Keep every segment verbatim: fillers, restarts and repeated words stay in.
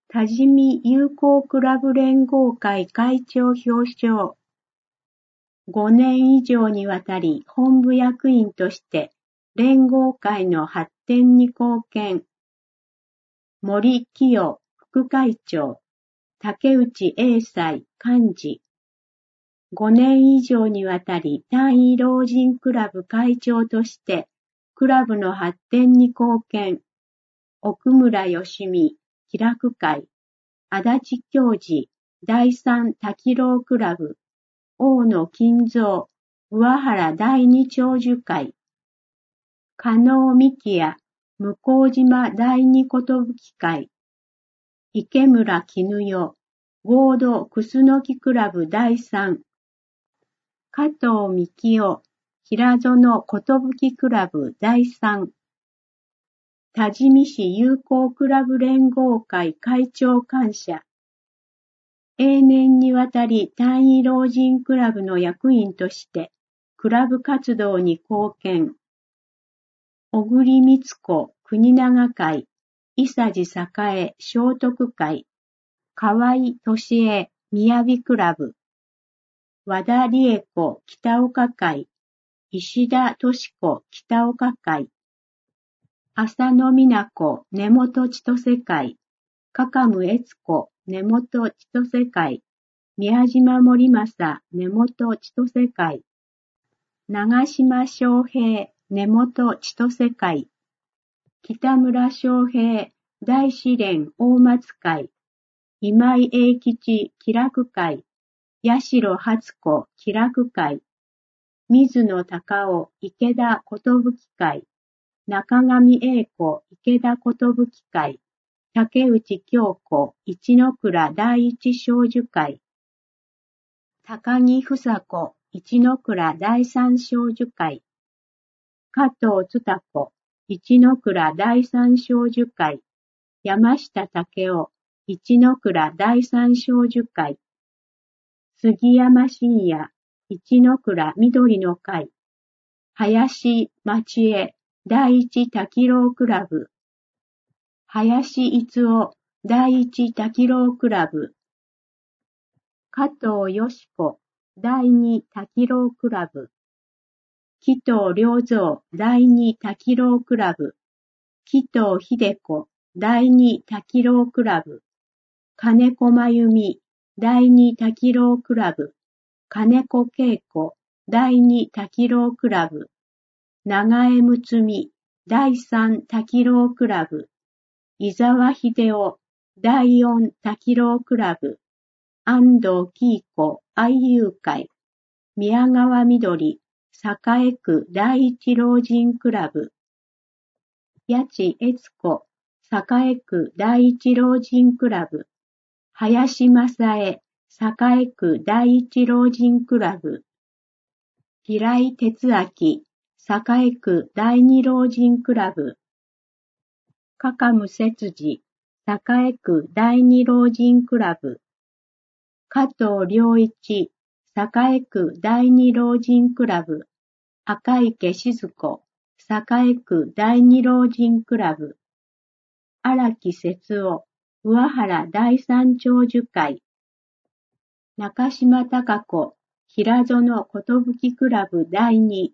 多治見友好クラブ連合会会長表彰。ごねん以上にわたり本部役員として連合会の発展に貢献。森清副会長、竹内英才幹事。ごねん以上にわたり単位老人クラブ会長としてクラブの発展に貢献。奥村義美気楽会、足立教授第三滝郎クラブ、大野金蔵、上原第二長寿会、加納幹也、向島第二寿会、池村絹代、合同クスノキクラブ第三、加藤幹夫、平園寿クラブ第三、多治見市友好クラブ連合会会長感謝。永年にわたり単位老人クラブの役員としてクラブ活動に貢献。小栗光子国長会、伊佐治栄聖徳会、河合俊恵雅クラブ、和田理恵子北岡会、石田敏子北岡会、浅野美奈子根本千歳会、加賀牟悦子根本千歳会、宮島森正根本千歳会、長島昌平根本千歳会、北村昌平大支連大松会、今井英吉気楽会、八代初子気楽会、水野隆夫池田寿会、中上英子池田寿会、竹内京子一ノ倉第一少女会、高木房子一ノ倉第三少女会、加藤蔦子一ノ倉第三少女会、山下武夫一ノ倉第三少女会、杉山真也一ノ倉緑の会、林町江第一滝郎クラブ、林逸夫第一滝郎クラブ、加藤よし子第二滝郎クラブ、紀藤良三第二滝郎クラブ、紀藤秀子第二滝郎クラブ、金子真由美第二滝郎クラブ、金子恵子第二滝郎クラブ、長江睦美第三滝郎クラブ、伊沢秀夫第四滝郎クラブ、安藤喜子愛友会、宮川みどり栄区第一老人クラブ、八千悦子栄区第一老人クラブ、林正恵栄区第一老人クラブ、平井哲明栄区第二老人クラブ、加賀牟節治栄区第二老人クラブ、加藤良一栄区第二老人クラブ、赤池静子栄区第二老人クラブ、荒木節夫上原第三長寿会、中島貴子平園寿クラブ第二、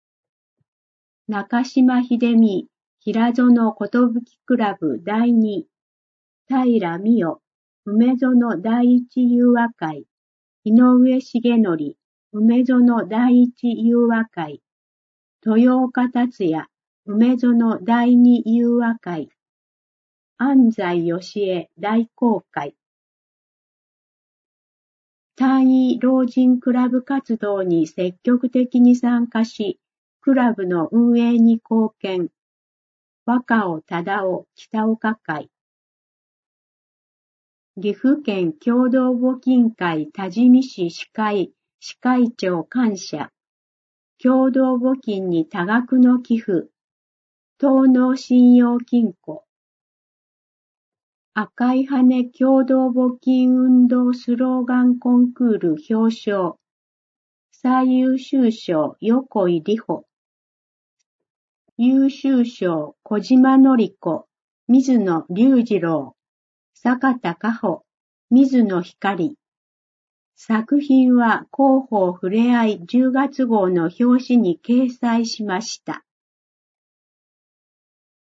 中島秀美平園寿クラブ第二、平美代梅園第一友和会、井上重則梅園第一友和会、豊岡達也梅園第二友和会、安西義恵大公会。単位老人クラブ活動に積極的に参加し、クラブの運営に貢献。若尾忠夫北岡会。岐阜県共同募金会多治見市司会、司会長感謝。共同募金に多額の寄付。東農信用金庫。赤い羽共同募金運動スローガンコンクール表彰。最優秀賞横井里穂。優秀賞小島典子、水野隆二郎。 坂田佳穂、水野光。作品は広報ふれあいじゅうがつ号の表紙に掲載しました。